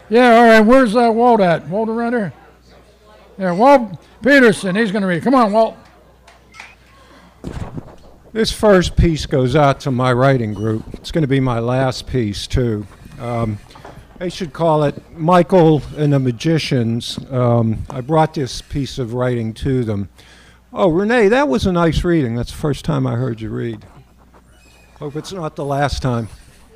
Yeah, all right. Where's Walt at? Walt around here? Yeah, Walt Peterson. He's going to read. Come on, Walt. This first piece goes out to my writing group. It's going to be my last piece, too. They should call it Michael and the Magicians. I brought this piece of writing to them. Oh, Renee, that was a nice reading. That's the first time I heard you read. Hope it's not the last time.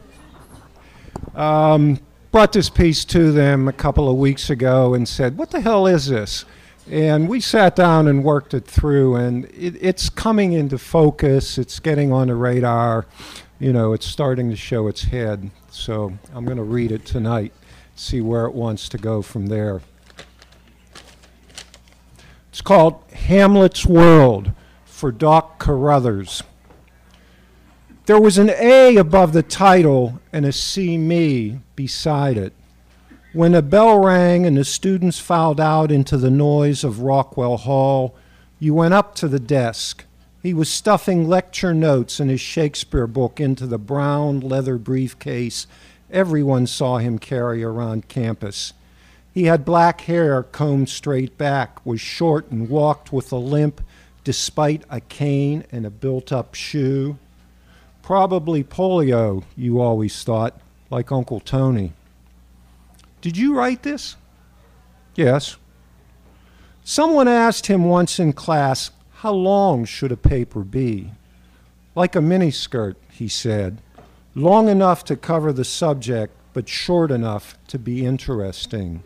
Brought this piece to them a couple of weeks ago and said, what the hell is this? And we sat down and worked it through, and it's coming into focus. It's getting on the radar. You know, it's starting to show its head. So I'm going to read it tonight, see where it wants to go from there. It's called Hamlet's World for Doc Carruthers. There was an A above the title and a C me beside it. When a bell rang and the students filed out into the noise of Rockwell Hall, you went up to the desk. He was stuffing lecture notes and his Shakespeare book into the brown leather briefcase everyone saw him carry around campus. He had black hair combed straight back, was short and walked with a limp despite a cane and a built-up shoe. Probably polio, you always thought, like Uncle Tony. Did you write this? Yes. Someone asked him once in class, how long should a paper be? Like a miniskirt, he said. Long enough to cover the subject, but short enough to be interesting.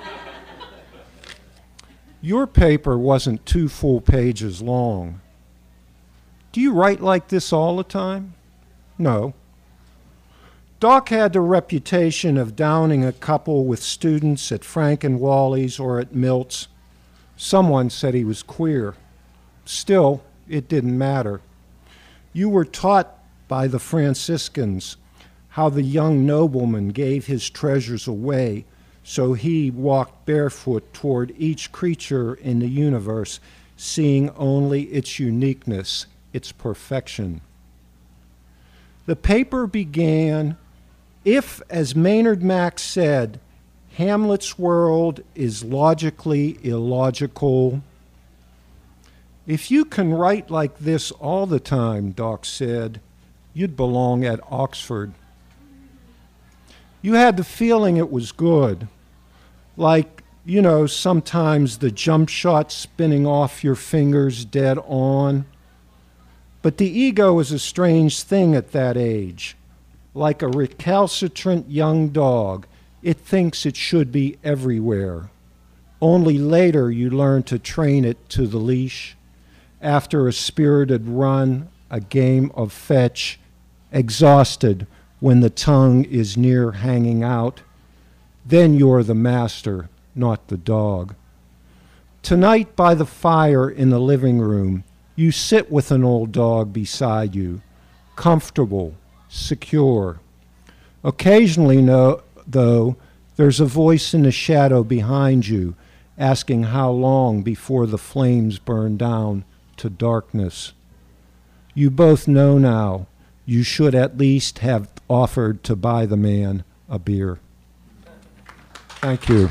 Your paper wasn't 2 full pages long. Do you write like this all the time? No. Doc had the reputation of downing a couple with students at Frank and Wally's or at Milt's. Someone said he was queer. Still, it didn't matter. You were taught by the Franciscans how the young nobleman gave his treasures away, so he walked barefoot toward each creature in the universe, seeing only its uniqueness, its perfection. The paper began, if, as Maynard Max said, Hamlet's world is logically illogical. If you can write like this all the time, Doc said, you'd belong at Oxford. You had the feeling it was good, like, you know, sometimes the jump shot spinning off your fingers dead on. But the ego is a strange thing at that age. Like a recalcitrant young dog, it thinks it should be everywhere. Only later you learn to train it to the leash. After a spirited run, a game of fetch, exhausted when the tongue is near hanging out, then you're the master, not the dog. Tonight by the fire in the living room, you sit with an old dog beside you, comfortable, secure. Occasionally, though, there's a voice in the shadow behind you asking how long before the flames burn down to darkness. You both know now you should at least have offered to buy the man a beer. Thank you.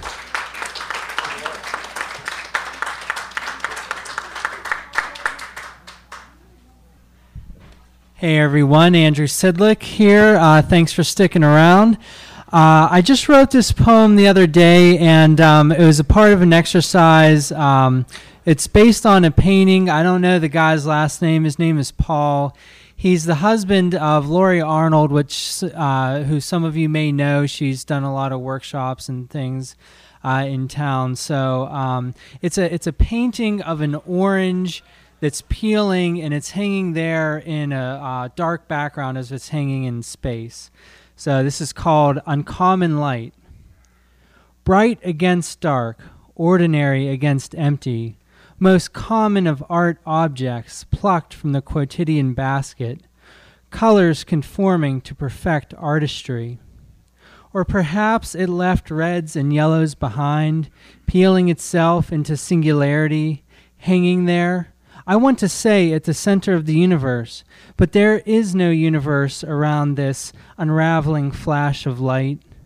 Hey everyone, Andrew Sidlick here. Thanks for sticking around. I just wrote this poem the other day, and it was a part of an exercise. It's based on a painting. I don't know the guy's last name. His name is Paul. He's the husband of Laurie Arnold, who some of you may know. She's done a lot of workshops and things in town. So it's a painting of an orange that's peeling, and it's hanging there in a dark background as it's hanging in space. So this is called Uncommon Light. Bright against dark, ordinary against empty, most common of art objects plucked from the quotidian basket, colors conforming to perfect artistry. Or perhaps it left reds and yellows behind, peeling itself into singularity, hanging there, I want to say at the center of the universe, but there is no universe around this unraveling flash of light.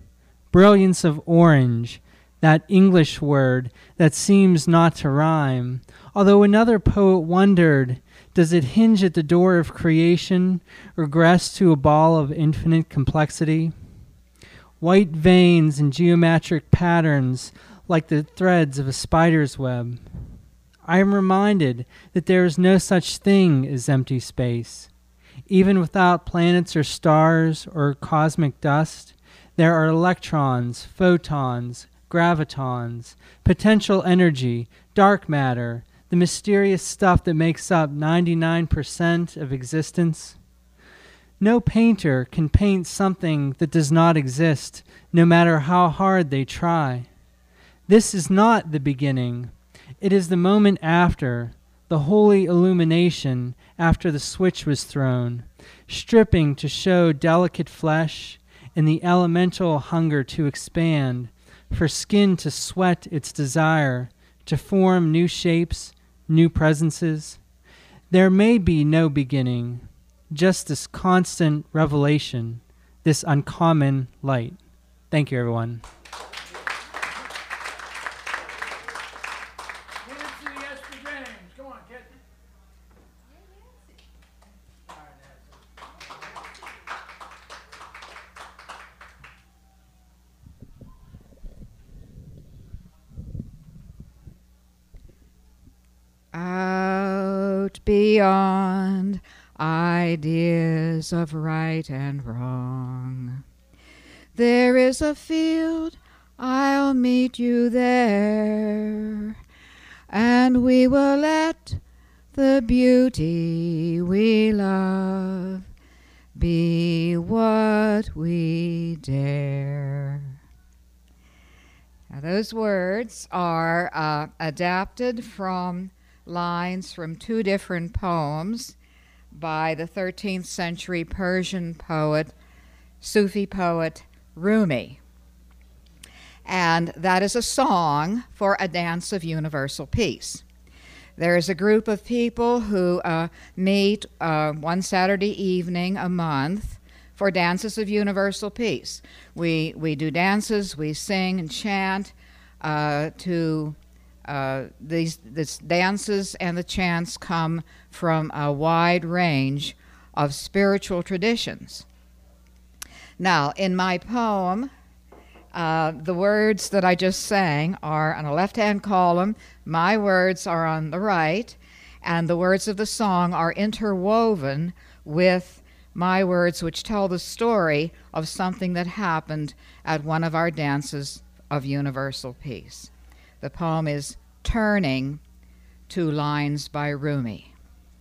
brilliance of orange, that English word that seems not to rhyme. Although another poet wondered, does it hinge at the door of creation, regress to a ball of infinite complexity? White veins and geometric patterns like the threads of a spider's web. I am reminded that there is no such thing as empty space. Even without planets or stars or cosmic dust, there are electrons, photons, gravitons, potential energy, dark matter, the mysterious stuff that makes up 99% of existence. No painter can paint something that does not exist, no matter how hard they try. This is not the beginning. It is the moment after, the holy illumination after the switch was thrown, stripping to show delicate flesh and the elemental hunger to expand, for skin to sweat its desire, to form new shapes, new presences. There may be no beginning, just this constant revelation, this uncommon light. Thank you, everyone. Come on, kid. Out beyond ideas of right and wrong, there is a field, I'll meet you there, and we will let the beauty we love be what we dare. Now, those words are adapted from lines from two different poems by the 13th century Persian poet, Sufi poet Rumi. And that is a song for a dance of universal peace. There is a group of people who meet one Saturday evening a month for dances of universal peace. We do dances, we sing and chant to these dances, and the chants come from a wide range of spiritual traditions. Now, in my poem, the words that I just sang are on a left-hand column, my words are on the right, and the words of the song are interwoven with my words, which tell the story of something that happened at one of our dances of universal peace. The poem is Turning, two lines by Rumi.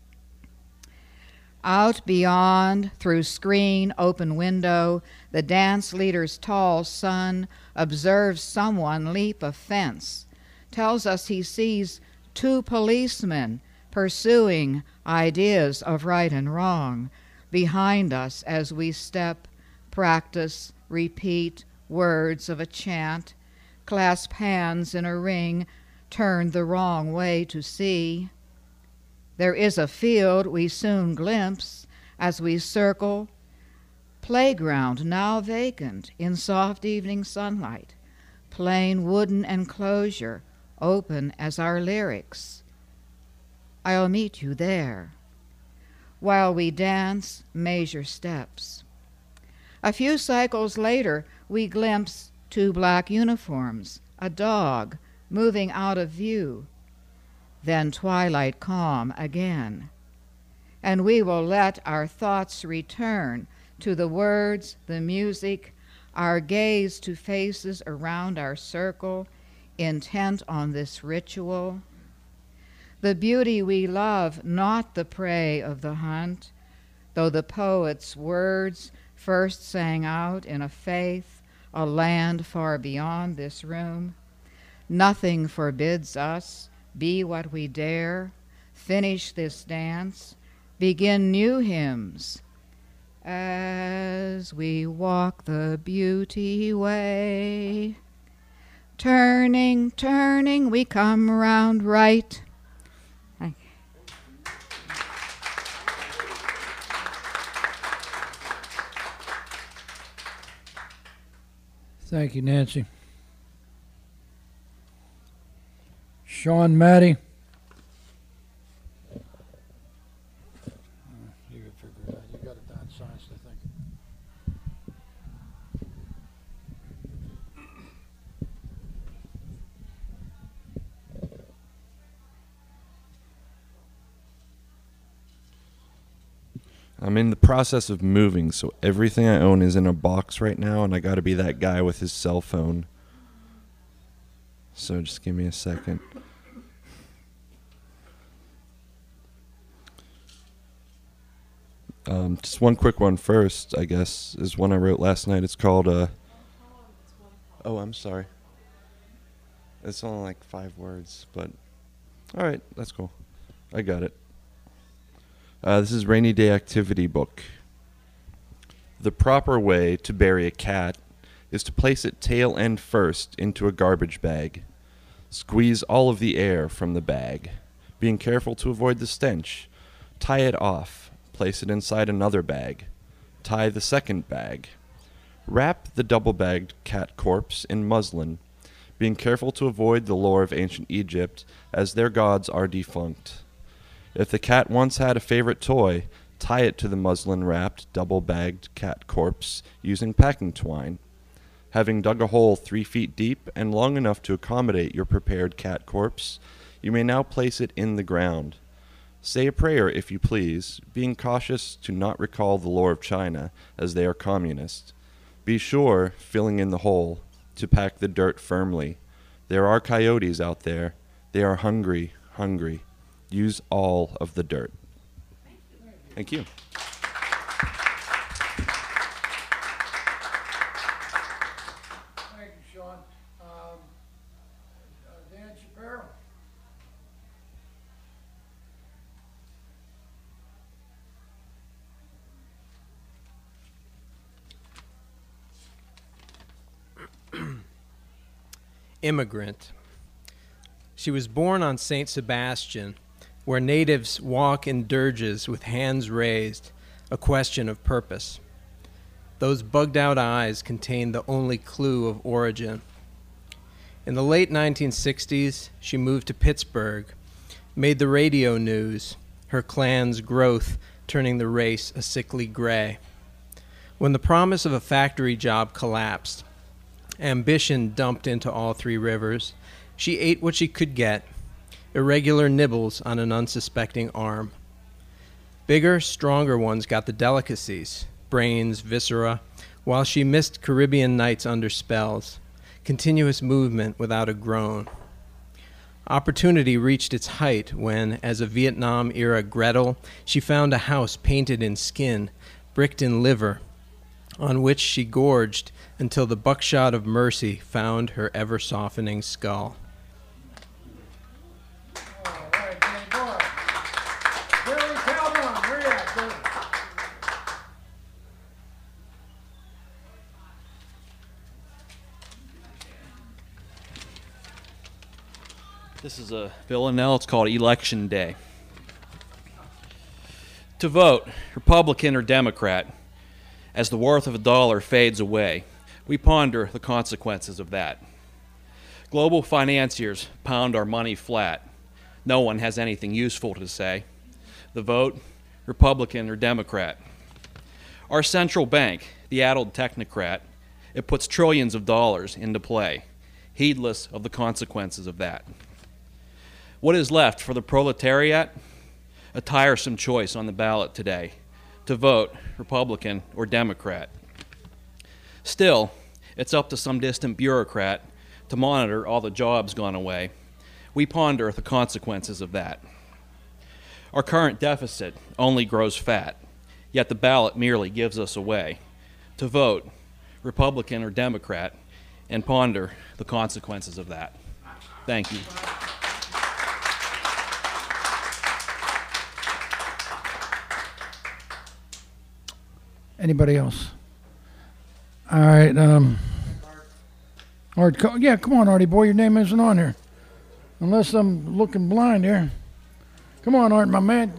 Out beyond, through screen, open window, the dance leader's tall son observes someone leap a fence, tells us he sees two policemen pursuing ideas of right and wrong behind us as we step, practice, repeat words of a chant, clasp hands in a ring, turn the wrong way to see. There is a field we soon glimpse as we circle, playground now vacant in soft evening sunlight, plain wooden enclosure open as our lyrics. I'll meet you there. While we dance, measure steps. A few cycles later, we glimpse two black uniforms, a dog moving out of view. Then twilight calm again. And we will let our thoughts return to the words, the music, our gaze to faces around our circle, intent on this ritual. The beauty we love, not the prey of the hunt, though the poet's words first sang out in a faith, a land far beyond this room. Nothing forbids us, be what we dare, finish this dance, begin new hymns. As we walk the beauty way, turning, turning, we come round right. Thank you, Nancy. Sean Matty. You can figure it out. You got it down sized, I think. I'm in the process of moving, so everything I own is in a box right now, and I gotta be that guy with his cell phone. So just give me a second. Just one quick one first, I guess, is one I wrote last night. It's called, Oh, I'm sorry. It's only like 5 words, but... Alright, that's cool. I got it. This is Rainy Day Activity Book. The proper way to bury a cat is to place it tail end first into a garbage bag. Squeeze all of the air from the bag, being careful to avoid the stench. Tie it off. Place it inside another bag. Tie the second bag. Wrap the double-bagged cat corpse in muslin, being careful to avoid the lore of ancient Egypt, as their gods are defunct. If the cat once had a favorite toy, tie it to the muslin-wrapped, double-bagged cat corpse using packing twine. Having dug a hole 3 feet deep and long enough to accommodate your prepared cat corpse, you may now place it in the ground. Say a prayer, if you please, being cautious to not recall the lore of China, as they are communist. Be sure, filling in the hole, to pack the dirt firmly. There are coyotes out there. They are hungry, hungry. Use all of the dirt. Thank you. Thank you, Sean. Dan Shapiro. Immigrant. She was born on St. Sebastian, where natives walk in dirges with hands raised, a question of purpose. Those bugged-out eyes contain the only clue of origin. In the late 1960s, she moved to Pittsburgh, made the radio news, her clan's growth turning the race a sickly gray. When the promise of a factory job collapsed, ambition dumped into all 3 rivers, she ate what she could get, irregular nibbles on an unsuspecting arm. Bigger, stronger ones got the delicacies, brains, viscera, while she missed Caribbean nights under spells, continuous movement without a groan. Opportunity reached its height when, as a Vietnam-era Gretel, she found a house painted in skin, bricked in liver, on which she gorged until the buckshot of mercy found her ever-softening skull. All right, Danny boy. Billy Calhoun, where you at, Billy? This is a villanelle. It's called Election Day. To vote, Republican or Democrat, as the worth of a dollar fades away, we ponder the consequences of that. Global financiers pound our money flat. No one has anything useful to say. The vote, Republican or Democrat. Our central bank, the addled technocrat, it puts trillions of dollars into play, heedless of the consequences of that. What is left for the proletariat? A tiresome choice on the ballot today, to vote Republican or Democrat. Still, it's up to some distant bureaucrat to monitor all the jobs gone away. We ponder the consequences of that. Our current deficit only grows fat, yet the ballot merely gives us away. To vote Republican or Democrat and ponder the consequences of that. Thank you. Anybody else? All right. Art, yeah, come on, Artie boy. Your name isn't on here, unless I'm looking blind here. Come on, Art, my man.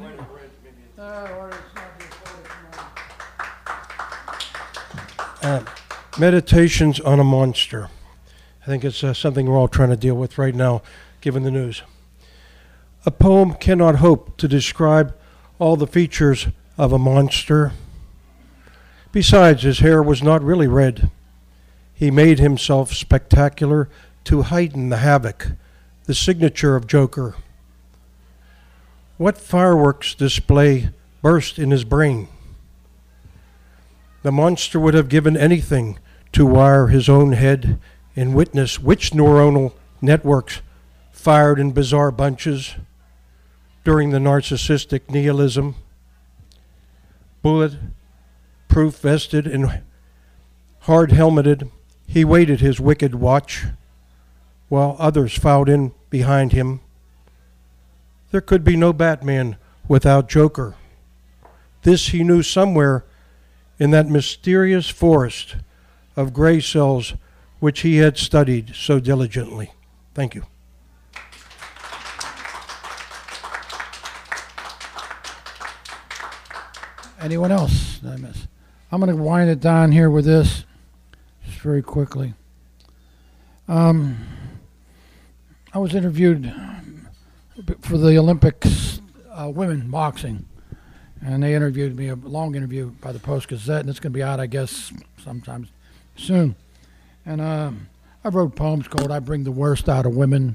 Art, it's not your fault. Meditations on a Monster. I think it's something we're all trying to deal with right now, given the news. A poem cannot hope to describe all the features of a monster. Besides, his hair was not really red. He made himself spectacular to heighten the havoc, the signature of Joker. What fireworks display burst in his brain? The monster would have given anything to wire his own head and witness which neuronal networks fired in bizarre bunches during the narcissistic nihilism. Bullet-proof vested and hard-helmeted, he waited his wicked watch while others filed in behind him. There could be no Batman without Joker. This he knew somewhere in that mysterious forest of gray cells which he had studied so diligently. Thank you. Anyone else that I miss? I'm going to wind it down here with this, just very quickly. I was interviewed for the Olympics, women boxing, and they interviewed me, a long interview by the Post-Gazette, and it's going to be out, I guess, sometime soon. And I wrote poems called "I Bring the Worst Out of Women."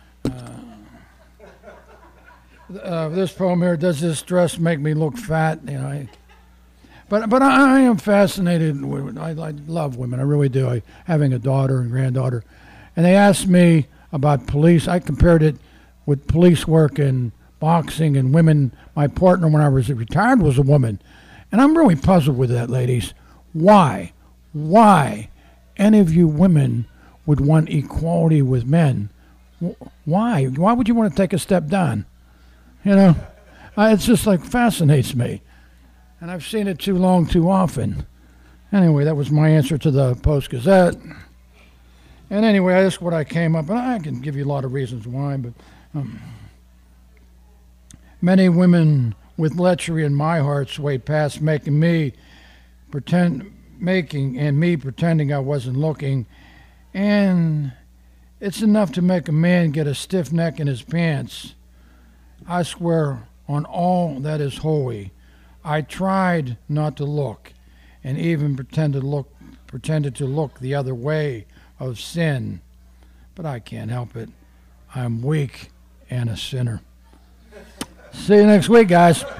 This poem here, "Does this dress make me look fat?" You know, but I am fascinated with, I love women, I really do. Having a daughter and granddaughter, and they asked me about police. I compared it with police work and boxing and women. My partner when I was retired was a woman, and I'm really puzzled with that, ladies. Why any of you women would want equality with men? Why would you want to take a step down? You know, it's just like fascinates me. And I've seen it too long, too often. Anyway, that was my answer to the Post-Gazette. And anyway, that's what I came up, and I can give you a lot of reasons why, but many women with lechery in my heart swayed past making me pretending I wasn't looking. And it's enough to make a man get a stiff neck in his pants. I swear on all that is holy, I tried not to look, and even pretended to look the other way of sin. But I can't help it. I'm weak and a sinner. See you next week, guys.